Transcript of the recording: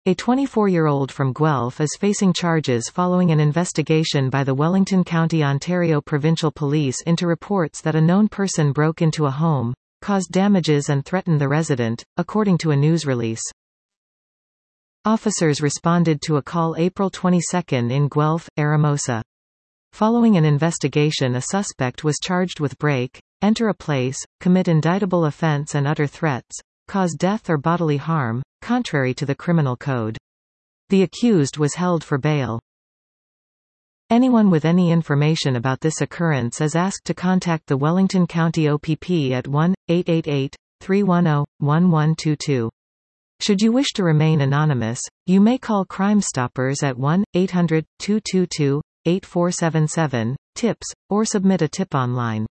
A 24-year-old from Guelph is facing charges following an investigation by the Wellington County, Ontario Provincial Police into reports that a known person broke into a home, caused damages and threatened the resident, according to a news release. Officers responded to a call April 22 in Guelph, Aramosa. Following an investigation, a suspect was charged with break, enter a place, commit indictable offense and utter threats, cause death or bodily harm, contrary to the criminal code. The accused was held for bail. Anyone with any information about this occurrence is asked to contact the Wellington County OPP at 1-888-310-1122. Should you wish to remain anonymous, you may call Crime Stoppers at 1-800-222-8477, TIPS, or submit a tip online.